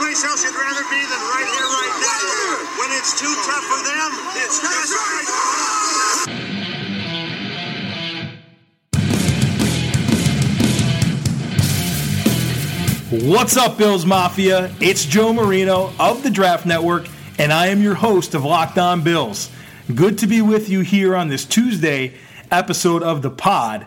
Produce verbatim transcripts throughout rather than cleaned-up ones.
place else you'd rather be than right here, right now. When it's too tough for them, it's just right. What's up, Bills Mafia? It's Joe Marino of the Draft Network, and I am your host of Locked On Bills. Good to be with you here on this Tuesday episode of the pod,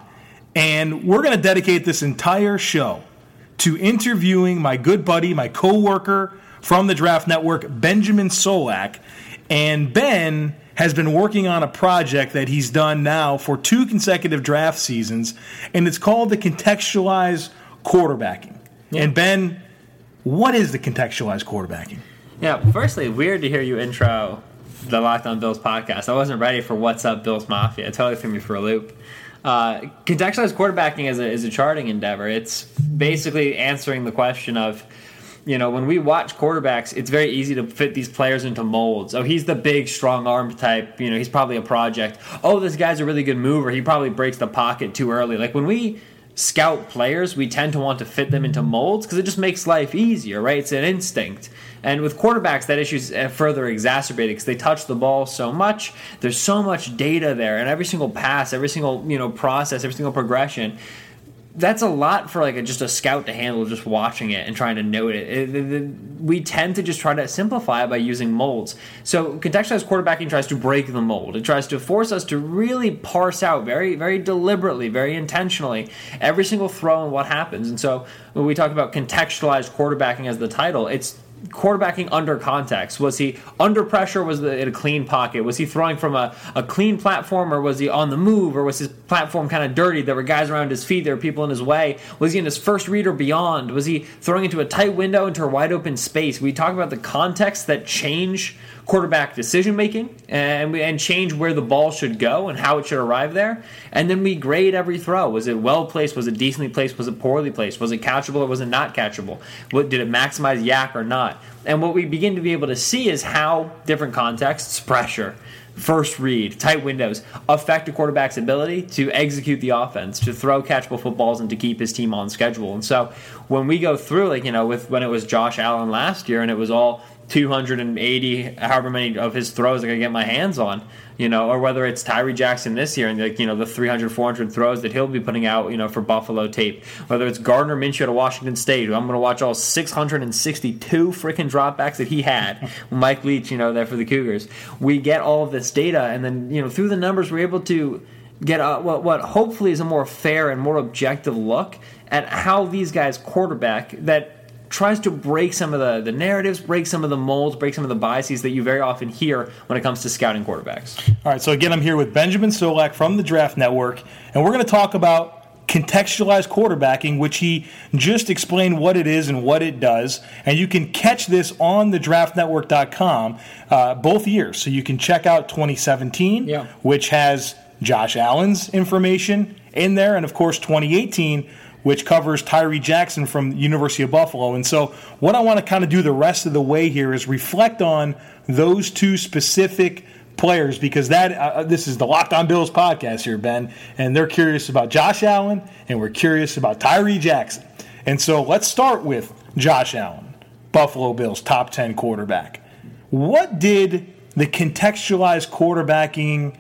and we're going to dedicate this entire show to interviewing my good buddy, my co-worker from the Draft Network, Benjamin Solak. And Ben has been working on a project that he's done now for two consecutive draft seasons, and it's called the Contextualized Quarterbacking. Yeah. And Ben, what is the Contextualized Quarterbacking? Yeah, firstly, weird to hear you intro the Locked On Bills podcast. I wasn't ready for What's Up Bills Mafia. It totally threw me for a loop. Uh, contextualized quarterbacking is a, is a charting endeavor. It's basically answering the question of, you know, when we watch quarterbacks, it's very easy to fit these players into molds. Oh, he's the big, strong arm type. You know, he's probably a project. Oh, this guy's a really good mover. He probably breaks the pocket too early. Like, when we scout players, we tend to want to fit them into molds because it just makes life easier, right? It's an instinct. And with quarterbacks, that issue is further exacerbated because they touch the ball so much. There's so much data there, and every single pass, every single you know process, every single progression. That's a lot for like a, just a scout to handle, just watching it and trying to note it. It, it, it. We tend to just try to simplify it by using molds. So contextualized quarterbacking tries to break the mold. It tries to force us to really parse out very, very deliberately, very intentionally every single throw and what happens. And so when we talk about contextualized quarterbacking as the title, it's quarterbacking under context. Was he under pressure? Was it a clean pocket? Was he throwing from a, a clean platform, or was he on the move, or was his platform kind of dirty? There were guys around his feet. There were people in his way. Was he in his first read or beyond? Was he throwing into a tight window, into a wide open space? We talk about the context that change quarterback decision making and we, and change where the ball should go and how it should arrive there. And then we grade every throw. Was it well placed? Was it decently placed? Was it poorly placed? Was it catchable or was it not catchable? What, did it maximize yak or not? And what we begin to be able to see is how different contexts, pressure, first read, tight windows, affect a quarterback's ability to execute the offense, to throw catchable footballs, and to keep his team on schedule. And so when we go through, like, you know, with when it was Josh Allen last year and it was all two hundred eighty, however many of his throws I could get my hands on, you know, or whether it's Tyree Jackson this year and, like, you know, the three hundred, four hundred throws that he'll be putting out, you know, for Buffalo tape, whether it's Gardner Minshew at Washington State, who I'm going to watch all six hundred sixty-two freaking dropbacks that he had, Mike Leach, you know, there for the Cougars. We get all of this data, and then, you know, through the numbers, we're able to get a, what, what hopefully is a more fair and more objective look at how these guys quarterback that tries to break some of the, the narratives, break some of the molds, break some of the biases that you very often hear when it comes to scouting quarterbacks. All right, so again, I'm here with Benjamin Solak from the Draft Network, and we're going to talk about contextualized quarterbacking, which he just explained what it is and what it does. And you can catch this on the draft network dot com uh, both years. So you can check out twenty seventeen, yeah. which has Josh Allen's information in there, and of course twenty eighteen, which covers Tyree Jackson from the University of Buffalo. And so what I want to kind of do the rest of the way here is reflect on those two specific players, because that uh, this is the Locked On Bills podcast here, Ben, and they're curious about Josh Allen, and we're curious about Tyree Jackson. And so let's start with Josh Allen, Buffalo Bills top ten quarterback. What did the contextualized quarterbacking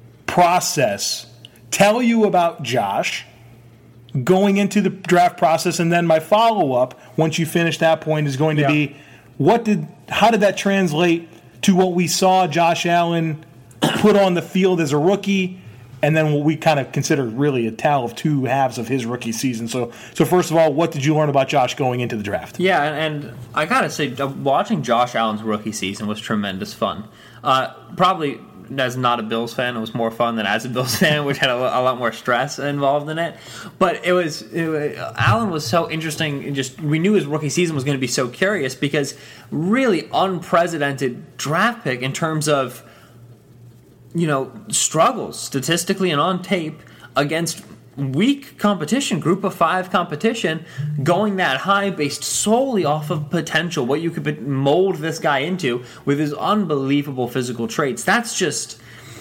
process tell you about Josh going into the draft process? And then my follow-up, once you finish that point, is going to yeah. be, what did, how did that translate to what we saw Josh Allen put on the field as a rookie, and then what we kind of consider really a tale of two halves of his rookie season? So, so first of all, what did you learn about Josh going into the draft? Yeah, and, and I gotta say, watching Josh Allen's rookie season was tremendous fun. Uh, probably as not a Bills fan, it was more fun than as a Bills fan, which had a, a lot more stress involved in it. But it was, it, Allen was so interesting. And just we knew his rookie season was going to be so curious because really unprecedented draft pick in terms of, you know, struggles statistically and on tape against weak competition, group of five competition, going that high based solely off of potential, what you could mold this guy into with his unbelievable physical traits. That's just,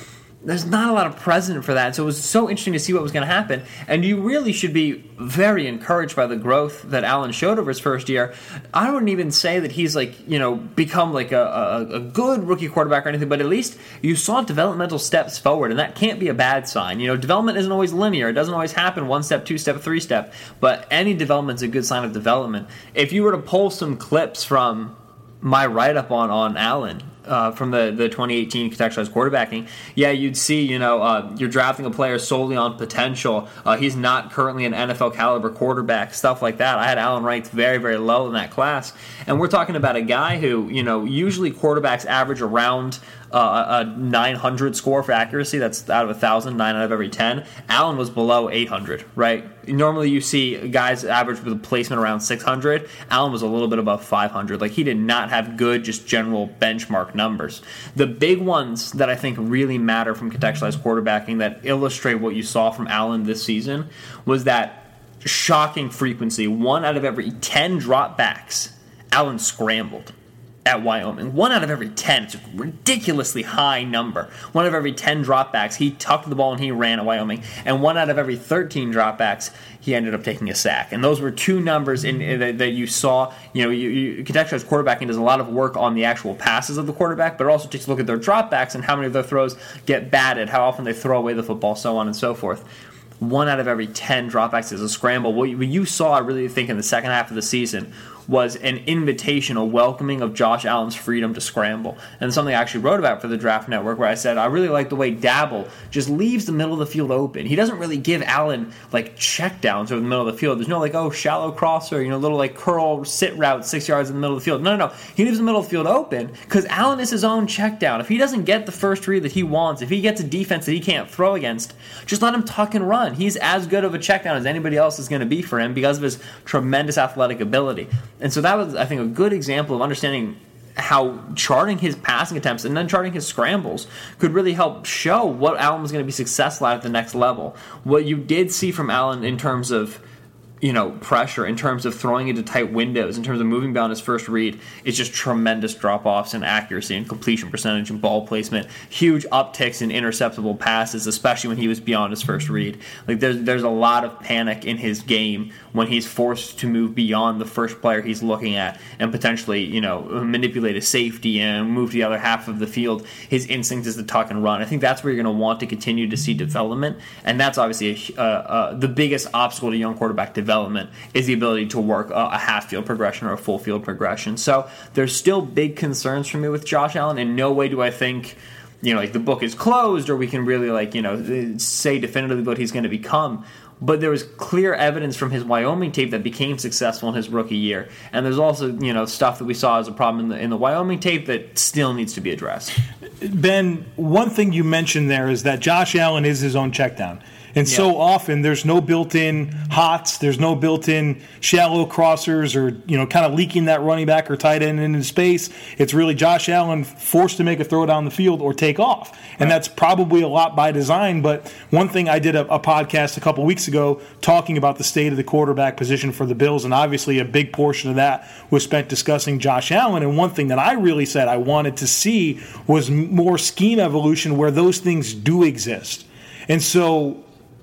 there's not a lot of precedent for that. So it was so interesting to see what was going to happen. And you really should be very encouraged by the growth that Allen showed over his first year. I wouldn't even say that he's like, you know, become like a, a, a good rookie quarterback or anything, but at least you saw developmental steps forward, and that can't be a bad sign. You know, development isn't always linear. It doesn't always happen one step, two step, three step, but any development's a good sign of development. If you were to pull some clips from my write-up on, on Allen, Uh, from the, the twenty eighteen contextualized quarterbacking, yeah, you'd see, you know, uh, you're drafting a player solely on potential. Uh, he's not currently an N F L caliber quarterback, stuff like that. I had Allen ranked very, very low in that class. And we're talking about a guy who, you know, usually quarterbacks average around uh, a nine hundred score for accuracy. That's out of one thousand, nine out of every ten. Allen was below eight hundred, right? Normally you see guys average with a placement around six hundred. Allen was a little bit above five hundred. Like, he did not have good, just general benchmark numbers. The big ones that I think really matter from contextualized quarterbacking that illustrate what you saw from Allen this season was that shocking frequency. One out of every ten dropbacks, Allen scrambled at Wyoming. One out of every ten. It's a ridiculously high number. One out of every ten dropbacks, he tucked the ball and he ran at Wyoming. And one out of every thirteen dropbacks, he ended up taking a sack. And those were two numbers in, in, that, that you saw. You know, you, you, contextualized quarterbacking does a lot of work on the actual passes of the quarterback, but it also takes a look at their dropbacks and how many of their throws get batted, how often they throw away the football, so on and so forth. One out of every ten dropbacks is a scramble. What you, what you saw, I really think, in the second half of the season was an invitation, a welcoming of Josh Allen's freedom to scramble. And something I actually wrote about for the Draft Network, where I said, I really like the way Dabble just leaves the middle of the field open. He doesn't really give Allen, like, check downs over the middle of the field. There's no, like, oh, shallow crosser, you know, little, like, curl sit route six yards in the middle of the field. No, no, no. He leaves the middle of the field open because Allen is his own check down. If he doesn't get the first read that he wants, if he gets a defense that he can't throw against, just let him tuck and run. He's as good of a check down as anybody else is going to be for him because of his tremendous athletic ability. And so that was, I think, a good example of understanding how charting his passing attempts and then charting his scrambles could really help show what Allen was going to be successful at at the next level. What you did see from Allen in terms of, you know, pressure, in terms of throwing into tight windows, in terms of moving beyond his first read, it's just tremendous drop-offs in accuracy and completion percentage and ball placement, huge upticks in interceptable passes, especially when he was beyond his first read. Like, there's there's a lot of panic in his game when he's forced to move beyond the first player he's looking at and potentially, you know, manipulate a safety and move to the other half of the field. His instinct is to tuck and run. I think that's where you're going to want to continue to see development, and that's obviously a, uh, uh, the biggest obstacle to young quarterback development. Development is the ability to work a, a half field progression or a full field progression. So there's still big concerns for me with Josh Allen. In no way do I think, you know, like the book is closed or we can really, like, you know, say definitively what he's going to become. But there was clear evidence from his Wyoming tape that became successful in his rookie year. And there's also, you know, stuff that we saw as a problem in the, in the Wyoming tape that still needs to be addressed. Ben, one thing you mentioned there is that Josh Allen is his own check down. And Yeah. so often there's no built-in hots, there's no built-in shallow crossers or, you know, kind of leaking that running back or tight end into space. It's really Josh Allen forced to make a throw down the field or take off. And Right. that's probably a lot by design. But one thing, I did a, a podcast a couple weeks ago talking about the state of the quarterback position for the Bills, and obviously a big portion of that was spent discussing Josh Allen. And one thing that I really said I wanted to see was more scheme evolution where those things do exist. And so,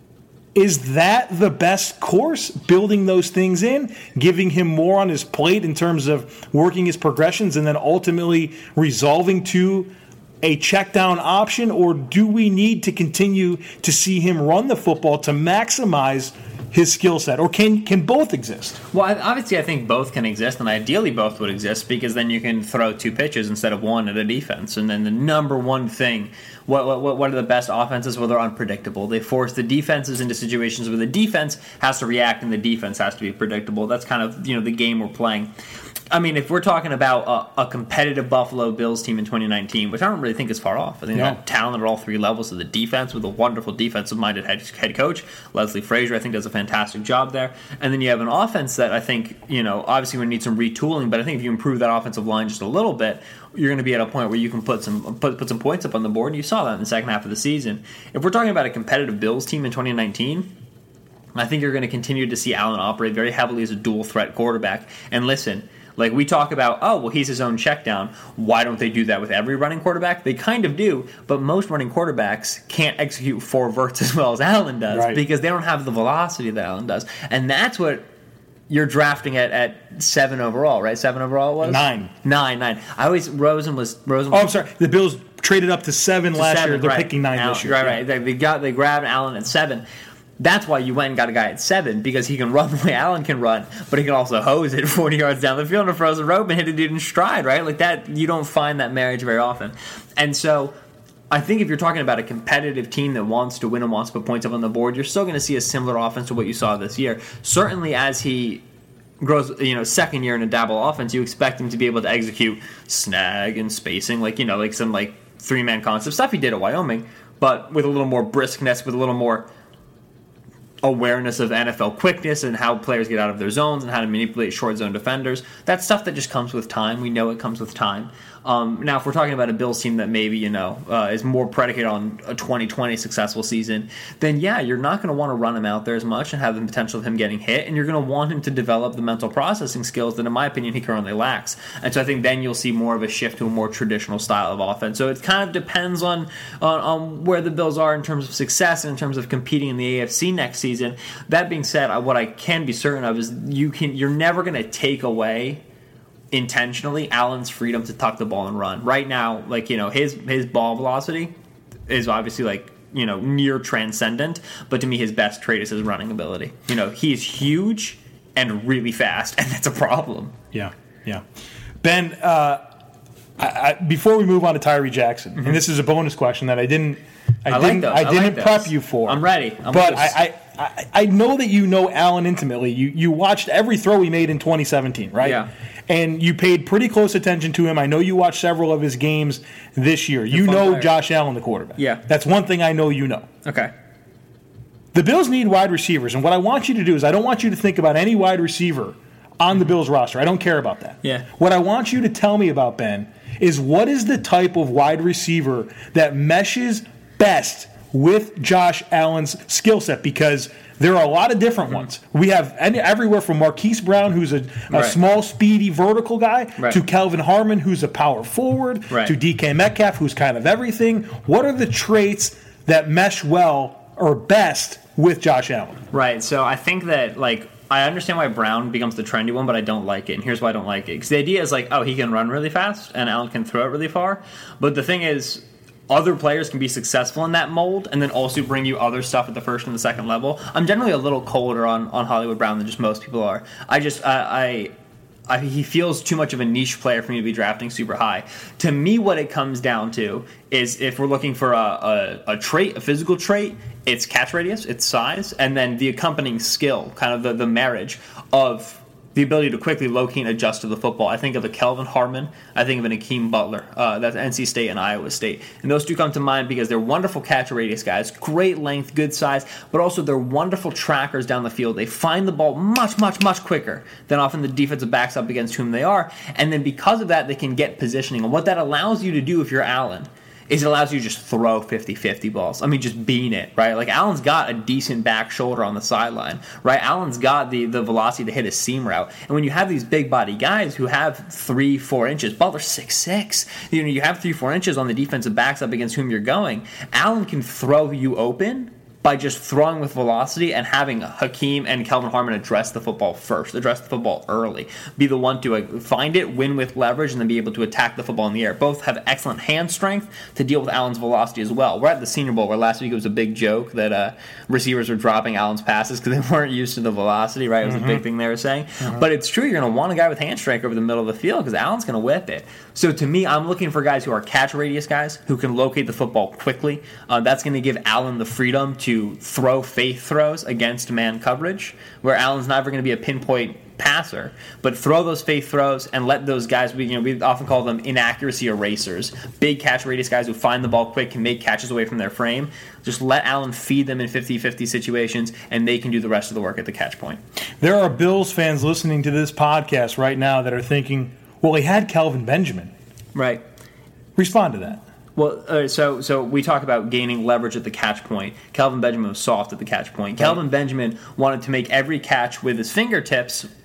is that the best course, building those things in, giving him more on his plate in terms of working his progressions and then ultimately resolving to a check down option? Or do we need to continue to see him run the football to maximize his skill set? Or can can both exist? Well, I- obviously, I think both can exist, and ideally both would exist because then you can throw two pitches instead of one at a defense. And then the number one thing, what what what are the best offenses? Well, they're unpredictable. They force the defenses into situations where the defense has to react and the defense has to be predictable. That's kind of, you know, the game we're playing. I mean, if we're talking about a, a competitive Buffalo Bills team in twenty nineteen, which I don't really think is far off. I think No. they have talent at all three levels of the defense with a wonderful defensive-minded head, head coach. Leslie Frazier, I think, does a fantastic job there. And then you have an offense that I think, you know, obviously we need some retooling, but I think if you improve that offensive line just a little bit, you're going to be at a point where you can put some put, put some points up on the board, and you saw that in the second half of the season. If we're talking about a competitive Bills team in twenty nineteen, I think you're going to continue to see Allen operate very heavily as a dual-threat quarterback. And listen, Like, we talk about, oh, well, he's his own check down. Why don't they do that with every running quarterback? They kind of do, but most running quarterbacks can't execute four verts as well as Allen does right. because they don't have the velocity that Allen does. And that's what you're drafting at, at seven overall, right? Seven overall it was? Nine. Nine, nine. I always, Rosen was, Rosen was. Oh, I'm sorry. The Bills traded up to seven to last seven, year. They're right. picking nine Allen, this year. Right, yeah. right. They, they got, they grabbed Allen at seven. That's why you went and got a guy at seven, because he can run the way Allen can run, but he can also hose it forty yards down the field in a frozen rope and hit a dude in stride, right? Like that, you don't find that marriage very often. And so I think if you're talking about a competitive team that wants to win and wants to put points up on the board, you're still going to see a similar offense to what you saw this year. Certainly as he grows, you know, second year in a Dabble offense, you expect him to be able to execute snag and spacing, like, you know, like some like three-man concept stuff he did at Wyoming, but with a little more briskness, with a little more awareness of N F L quickness and how players get out of their zones and how to manipulate short zone defenders. That's stuff that just comes with time. We know it comes with time. Um, now, if we're talking about a Bills team that maybe, you know, uh, is more predicated on a twenty twenty successful season, then yeah, you're not going to want to run him out there as much and have the potential of him getting hit, and you're going to want him to develop the mental processing skills that, in my opinion, he currently lacks. And so I think then you'll see more of a shift to a more traditional style of offense. So it kind of depends on, on, on where the Bills are in terms of success and in terms of competing in the A F C next season. That being said, what I can be certain of is you can you're never going to take away intentionally Allen's freedom to tuck the ball and run. Right now, like, you know, his his ball velocity is obviously like, you know, near transcendent, but to me his best trait is his running ability. You know, he's huge and really fast, and that's a problem. Yeah, yeah. Ben, uh, I, I, before we move on to Tyree Jackson, mm-hmm. and this is a bonus question that I didn't I, I didn't like I, I didn't like prep those. you for. I'm ready. I'm but I, I, I I know that you know Allen intimately. You you watched every throw he made in twenty seventeen, right? Yeah. And you paid pretty close attention to him. I know you watched several of his games this year. You know player. Josh Allen, the quarterback. Yeah. That's one thing I know you know. Okay. The Bills need wide receivers, and what I want you to do is I don't want you to think about any wide receiver on the Bills roster. I don't care about that. Yeah. What I want you to tell me about, Ben, is what is the type of wide receiver that meshes best with Josh Allen's skill set, because there are a lot of different ones. We have any, everywhere from Marquise Brown, who's a, a right. small, speedy, vertical guy, right. to Kelvin Harmon, who's a power forward, right. to D K Metcalf, who's kind of everything. What are the traits that mesh well or best with Josh Allen? Right. So I think that, like, I understand why Brown becomes the trendy one, but I don't like it. And here's why I don't like it. Because the idea is like, oh, he can run really fast and Allen can throw it really far. But the thing is, other players can be successful in that mold and then also bring you other stuff at the first and the second level. I'm generally a little colder on, on Hollywood Brown than just most people are. I just, I, I, I, he feels too much of a niche player for me to be drafting super high. To me, what it comes down to is if we're looking for a, a, a trait, a physical trait, it's catch radius, it's size, and then the accompanying skill, kind of the, the marriage of the ability to quickly locate and adjust to the football. I think of a Kelvin Harmon. I think of an Akeem Butler. Uh, that's N C State and Iowa State. And those two come to mind because they're wonderful catch radius guys, great length, good size, but also they're wonderful trackers down the field. They find the ball much, much, much quicker than often the defensive backs up against whom they are. And then because of that, they can get positioning. And what that allows you to do if you're Allen is it allows you to just throw fifty-fifty balls. I mean, just bean it, right? Like, Allen's got a decent back shoulder on the sideline, right? Allen's got the, the velocity to hit a seam route. And when you have these big body guys who have three, four inches, Butler's six six, you know, you have three, four inches on the defensive backs up against whom you're going, Allen can throw you open by just throwing with velocity and having Hakeem and Kelvin Harmon address the football first, address the football early, be the one to uh, find it, win with leverage, and then be able to attack the football in the air. Both have excellent hand strength to deal with Allen's velocity as well. We're at the Senior Bowl where last week it was a big joke that uh, receivers were dropping Allen's passes because they weren't used to the velocity, right? It was mm-hmm. a big thing they were saying. Mm-hmm. But it's true, you're going to want a guy with hand strength over the middle of the field because Allen's going to whip it. So to me, I'm looking for guys who are catch radius guys, who can locate the football quickly. Uh, that's going to give Allen the freedom to throw faith throws against man coverage, where Allen's never going to be a pinpoint passer, but throw those faith throws and let those guys, we, you know, we often call them inaccuracy erasers, big catch radius guys who find the ball quick, can make catches away from their frame. Just let Allen feed them in fifty-fifty situations, and they can do the rest of the work at the catch point. There are Bills fans listening to this podcast right now that are thinking, well, he had Kelvin Benjamin. Right. Respond to that. Well, uh, so so we talk about gaining leverage at the catch point. Kelvin Benjamin was soft at the catch point. Kelvin Benjamin wanted to make every catch with his fingertips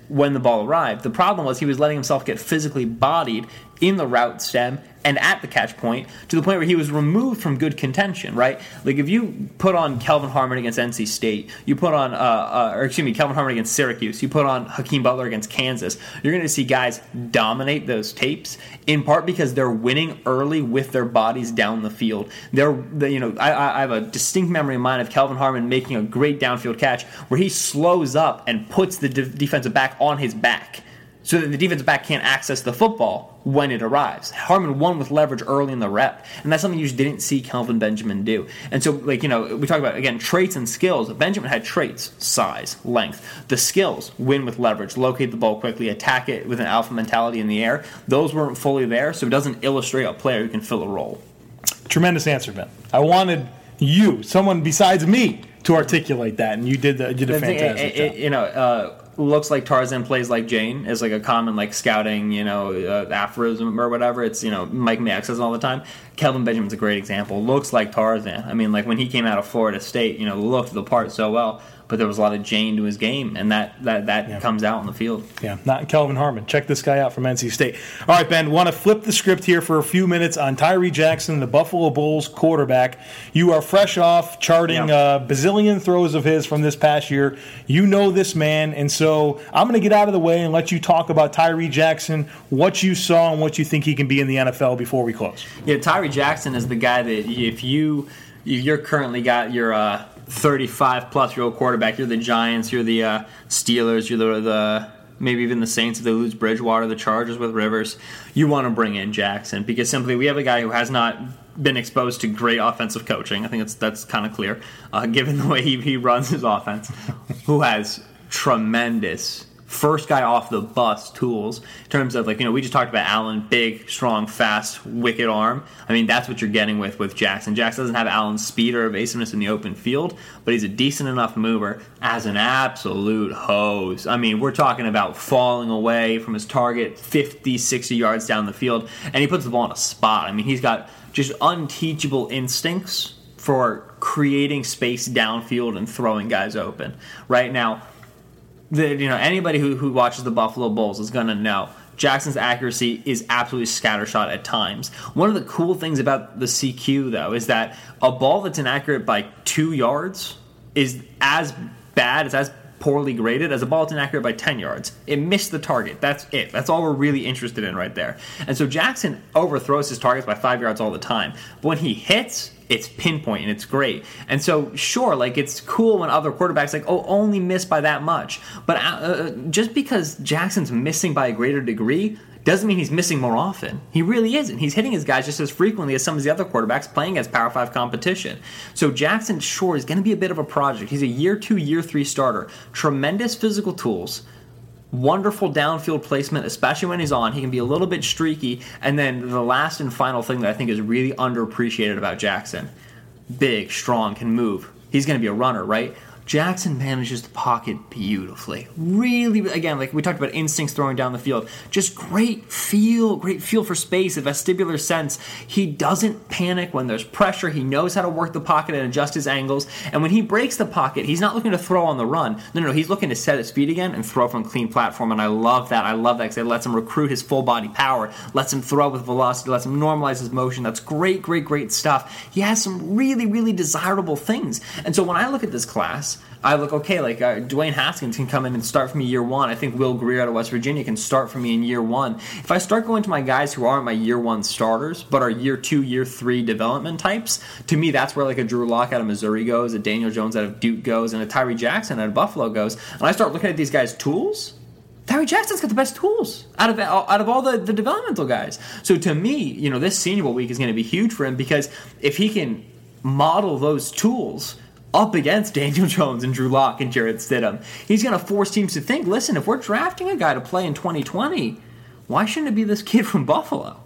when the ball arrived. The problem was he was letting himself get physically bodied in the route stem and at the catch point to the point where he was removed from good contention, right? Like if you put on Kelvin Harmon against N C State, you put on, uh, uh, or excuse me, Kelvin Harmon against Syracuse, you put on Hakeem Butler against Kansas, you're going to see guys dominate those tapes in part because they're winning early with their bodies down the field. They're, they, you know, I, I have a distinct memory in mind of Kelvin Harmon making a great downfield catch where he slows up and puts the de- defensive back on his back, so that the defensive back can't access the football when it arrives. Harmon won with leverage early in the rep, and that's something you just didn't see Kelvin Benjamin do. And so, like, you know, we talk about, again, traits and skills. Benjamin had traits, size, length. The skills, win with leverage, locate the ball quickly, attack it with an alpha mentality in the air. Those weren't fully there, so it doesn't illustrate a player who can fill a role. Tremendous answer, Ben. I wanted you, someone besides me, to articulate that, and you did, the, you did a fantastic it, it, job. You know, uh, looks like Tarzan plays like Jane is like a common like scouting, you know, uh, aphorism or whatever. It's, you know, Mike Mayock says all the time. Kelvin Benjamin's a great example. Looks like Tarzan. I mean, like when he came out of Florida State, you know, looked the part so well, but there was a lot of Jane to his game, and that that, that yeah. comes out in the field. Yeah, not Kelvin Harmon. Check this guy out from N C State. All right, Ben, want to flip the script here for a few minutes on Tyree Jackson, the Buffalo Bulls quarterback. You are fresh off charting yeah. a bazillion throws of his from this past year. You know this man, and so I'm going to get out of the way and let you talk about Tyree Jackson, what you saw and what you think he can be in the N F L before we close. Yeah, Tyree Jackson is the guy that if you if you're currently got your uh, thirty-five plus year old quarterback, you're the Giants, you're the uh, Steelers, you're the, the maybe even the Saints if they lose Bridgewater, the Chargers with Rivers, you want to bring in Jackson because simply we have a guy who has not been exposed to great offensive coaching. I think that's that's kind of clear, uh, given the way he, he runs his offense, who has tremendous first guy off the bus tools in terms of, like, you know, we just talked about Allen, big, strong, fast, wicked arm. I mean, that's what you're getting with with Jackson. Jackson doesn't have Allen's speed or evasiveness in the open field, but he's a decent enough mover as an absolute hose. I mean, we're talking about falling away from his target fifty, sixty yards down the field, and he puts the ball in a spot. I mean, he's got just unteachable instincts for creating space downfield and throwing guys open. Right now, The, you know, anybody who, who watches the Buffalo Bulls is going to know Jackson's accuracy is absolutely scattershot at times. One of the cool things about the C Q, though, is that a ball that's inaccurate by two yards is as bad, it's as poorly graded as a ball that's inaccurate by ten yards. It missed the target. That's it. That's all we're really interested in right there. And so Jackson overthrows his targets by five yards all the time. But when he hits, it's pinpoint and it's great. And so, sure, like, it's cool when other quarterbacks like, oh, only miss by that much. But uh, just because Jackson's missing by a greater degree doesn't mean he's missing more often. He really isn't. He's hitting his guys just as frequently as some of the other quarterbacks playing against Power five competition. So Jackson, sure, is going to be a bit of a project. He's a year two, year three starter. Tremendous physical tools. Wonderful downfield placement, especially when he's on. He can be a little bit streaky. And then the last and final thing that I think is really underappreciated about Jackson. Big, strong, can move. He's going to be a runner, right? Jackson manages the pocket beautifully. Really, again, like we talked about instincts throwing down the field. Just great feel, great feel for space, a vestibular sense. He doesn't panic when there's pressure. He knows how to work the pocket and adjust his angles. And when he breaks the pocket, he's not looking to throw on the run. No, no, no, he's looking to set his feet again and throw from a clean platform. And I love that. I love that because it lets him recruit his full body power, lets him throw with velocity, lets him normalize his motion. That's great, great, great stuff. He has some really, really desirable things. And so when I look at this class, I look, okay, like uh, Dwayne Haskins can come in and start for me year one. I think Will Greer out of West Virginia can start for me in year one. If I start going to my guys who aren't my year one starters, but are year two, year three development types, to me that's where like a Drew Lock out of Missouri goes, a Daniel Jones out of Duke goes, and a Tyree Jackson out of Buffalo goes. And I start looking at these guys' tools, Tyree Jackson's got the best tools out of out of all the, the developmental guys. So to me, you know, this Senior Bowl week is going to be huge for him because if he can model those tools up against Daniel Jones and Drew Lock and Jarrett Stidham, he's going to force teams to think, listen, if we're drafting a guy to play in twenty twenty, why shouldn't it be this kid from Buffalo?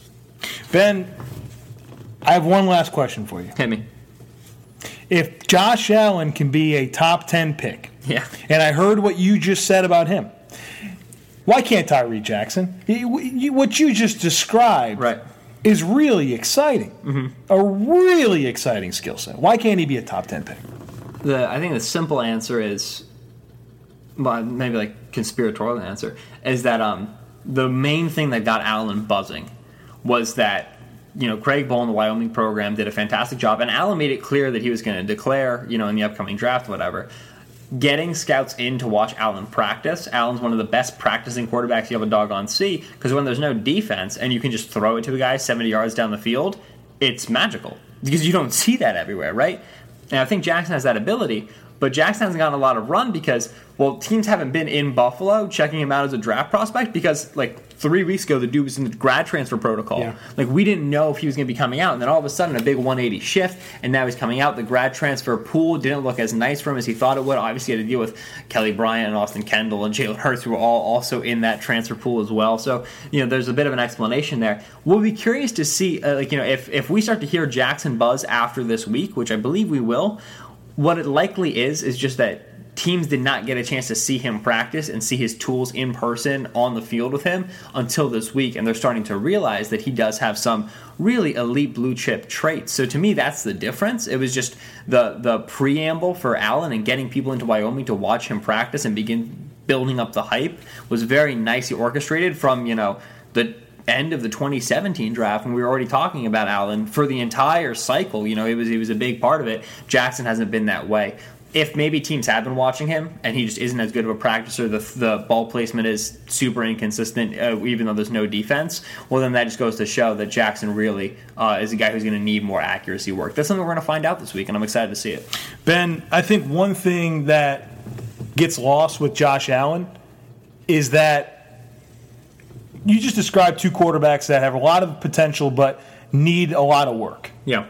Ben, I have one last question for you. Hit me. If Josh Allen can be a top ten pick, yeah, and I heard what you just said about him, why can't Tyree Jackson? What you just described right. is really exciting. Mm-hmm. A really exciting skill set. Why can't he be a top ten pick? The I think the simple answer is, well, maybe like conspiratorial answer, is that um, the main thing that got Allen buzzing was that, you know, Craig Bohl in the Wyoming program did a fantastic job, and Allen made it clear that he was going to declare, you know, in the upcoming draft, whatever. Getting scouts in to watch Allen practice. Allen's one of the best practicing quarterbacks you have a doggone see, because when there's no defense and you can just throw it to a guy seventy yards down the field, it's magical, because you don't see that everywhere, right? And I think Jackson has that ability, but Jackson hasn't gotten a lot of run because, well, teams haven't been in Buffalo checking him out as a draft prospect because, like, three weeks ago, the dude was in the grad transfer protocol. Yeah. Like, we didn't know if he was going to be coming out, and then all of a sudden, a big one eighty shift, and now he's coming out. The grad transfer pool didn't look as nice for him as he thought it would. Obviously, he had to deal with Kelly Bryant and Austin Kendall and Jalen Hurts, who were all also in that transfer pool as well. So, you know, there's a bit of an explanation there. We'll be curious to see, uh, like, you know, if, if we start to hear Jackson buzz after this week, which I believe we will, what it likely is is just that teams did not get a chance to see him practice and see his tools in person on the field with him until this week, and they're starting to realize that he does have some really elite blue chip traits. So to me, that's the difference. It was just the the preamble for Allen and getting people into Wyoming to watch him practice and begin building up the hype was very nicely orchestrated from, you know, the end of the twenty seventeen draft when we were already talking about Allen for the entire cycle. You know, it was he was a big part of it. Jackson hasn't been that way. If maybe teams have been watching him and he just isn't as good of a practicer, the the ball placement is super inconsistent, uh, even though there's no defense, well, then that just goes to show that Jackson really uh, is a guy who's going to need more accuracy work. That's something we're going to find out this week, and I'm excited to see it. Ben, I think one thing that gets lost with Josh Allen is that you just described two quarterbacks that have a lot of potential but need a lot of work. Yeah.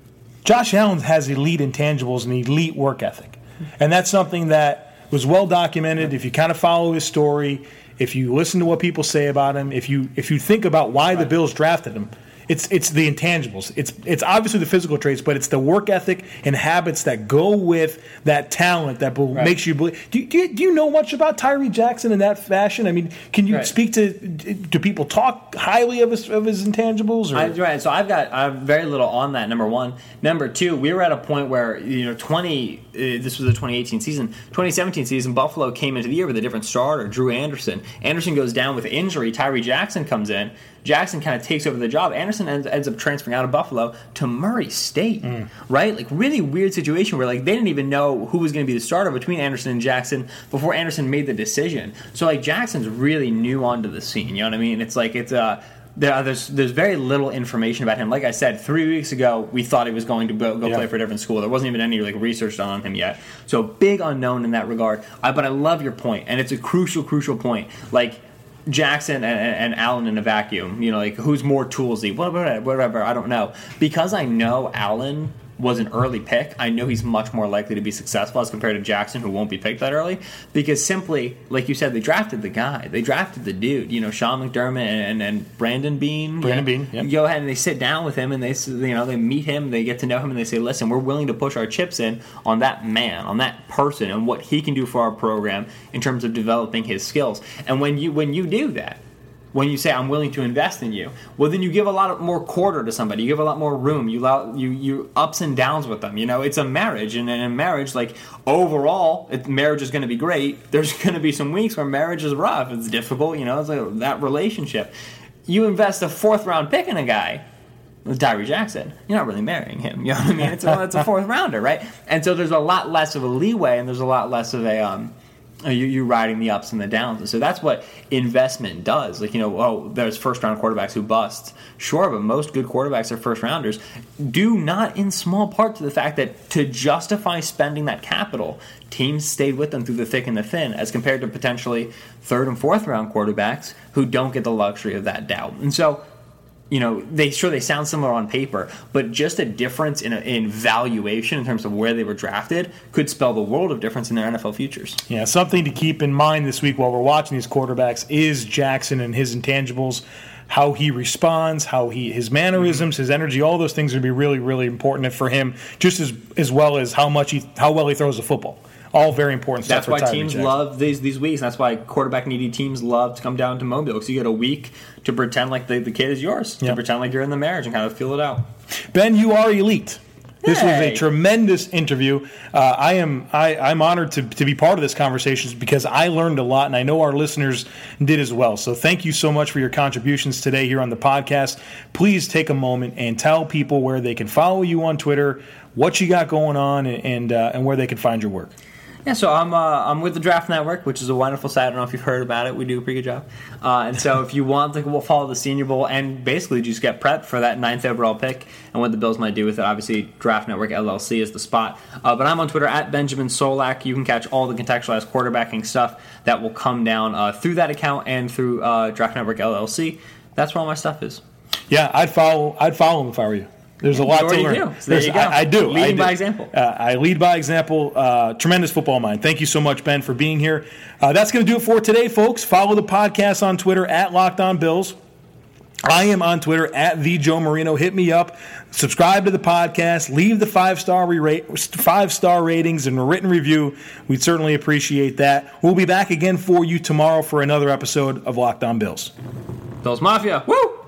Josh Allen has elite intangibles and elite work ethic. And that's something that was well documented. If you kind of follow his story, if you listen to what people say about him, if you if you think about why the Bills drafted him, it's it's the intangibles. It's it's obviously the physical traits, but it's the work ethic and habits that go with that talent that be- right. makes you believe. Do, do, you, do you know much about Tyree Jackson in that fashion? I mean, can you right. speak to? Do people talk highly of his of his intangibles? Or? I, right. So I've got I have very little on that. Number one. Number two. We were at a point where you know twenty. Uh, this was the twenty eighteen season. twenty seventeen season. Buffalo came into the year with a different starter, Drew Anderson. Anderson goes down with injury. Tyree Jackson comes in. Jackson kind of takes over the job. Anderson ends, ends up transferring out of Buffalo to Murray State, mm. right? Like, really weird situation where, like, they didn't even know who was going to be the starter between Anderson and Jackson before Anderson made the decision. So, like, Jackson's really new onto the scene, you know what I mean? It's like, it's uh, there, there's there's very little information about him. Like I said, three weeks ago, we thought he was going to go, go yeah. play for a different school. There wasn't even any, like, research done on him yet. So, big unknown in that regard. I, but I love your point, and it's a crucial, crucial point. Like, Jackson and, and Allen in a vacuum, you know, like who's more toolsy, whatever, whatever, I don't know. Because I know Allen was an early pick, I know he's much more likely to be successful as compared to Jackson, who won't be picked that early. Because simply, like you said, they drafted the guy, they drafted the dude. You know, Sean McDermott and, and, and Brandon Beane. Brandon Beane, yeah. Go ahead and they sit down with him and they, you know, they meet him, they get to know him, and they say, "Listen, we're willing to push our chips in on that man, on that person, and what he can do for our program in terms of developing his skills." And when you when you do that. When you say, "I'm willing to invest in you," well, then you give a lot of more quarter to somebody. You give a lot more room. You allow you you ups and downs with them. You know, it's a marriage, and in a marriage, like overall, it, marriage is going to be great. There's going to be some weeks where marriage is rough. It's difficult. You know, it's like that relationship. You invest a fourth round pick in a guy. With Tyree Jackson, you're not really marrying him. You know what I mean? It's a, it's a fourth rounder, right? And so there's a lot less of a leeway, and there's a lot less of a um. You, you riding the ups and the downs. And so that's what investment does. Like, you know, oh, there's first-round quarterbacks who bust. Sure, but most good quarterbacks are first-rounders. Due not in small part to the fact that to justify spending that capital, teams stayed with them through the thick and the thin as compared to potentially third- and fourth-round quarterbacks who don't get the luxury of that doubt. And so, you know, they sure they sound similar on paper, but just a difference in a, in valuation in terms of where they were drafted could spell the world of difference in their N F L futures. Yeah, something to keep in mind this week while we're watching these quarterbacks is Jackson and his intangibles, how he responds, how he his mannerisms, mm-hmm. his energy, all those things would be really, really important for him, just as as well as how much he how well he throws the football. All very important stuff. That's why for teams Jackson. love these these weeks. That's why quarterback needy teams love to come down to Mobile, because you get a week to pretend like the, the kid is yours, yep. to pretend like you're in the marriage and kind of feel it out. Ben, you are elite. This was Hey. a tremendous interview. Uh, I am I, I'm honored to, to be part of this conversation because I learned a lot, and I know our listeners did as well. So thank you so much for your contributions today here on the podcast. Please take a moment and tell people where they can follow you on Twitter, what you got going on, and and, uh, and where they can find your work. Yeah, so I'm uh, I'm with the Draft Network, which is a wonderful site. I don't know if you've heard about it. We do a pretty good job. Uh, and so if you want to we'll follow the Senior Bowl and basically just get prepped for that ninth overall pick and what the Bills might do with it, obviously Draft Network L L C is the spot. Uh, but I'm on Twitter at Benjamin Solak. You can catch all the contextualized quarterbacking stuff that will come down uh, through that account and through uh, Draft Network L L C. That's where all my stuff is. Yeah, I'd follow. I'd follow him if I were you. There's a lot You to already learn. do. So there you go. I, I do. Leading I do. by example. Uh, I lead by example. Uh, tremendous football mind. Thank you so much, Ben, for being here. Uh, that's going to do it for today, folks. Follow the podcast on Twitter at Locked On Bills. I am on Twitter at the Joe Marino. Hit me up. Subscribe to the podcast. Leave the five star re- five star ratings and a written review. We'd certainly appreciate that. We'll be back again for you tomorrow for another episode of Locked On Bills. Bills Mafia. Woo!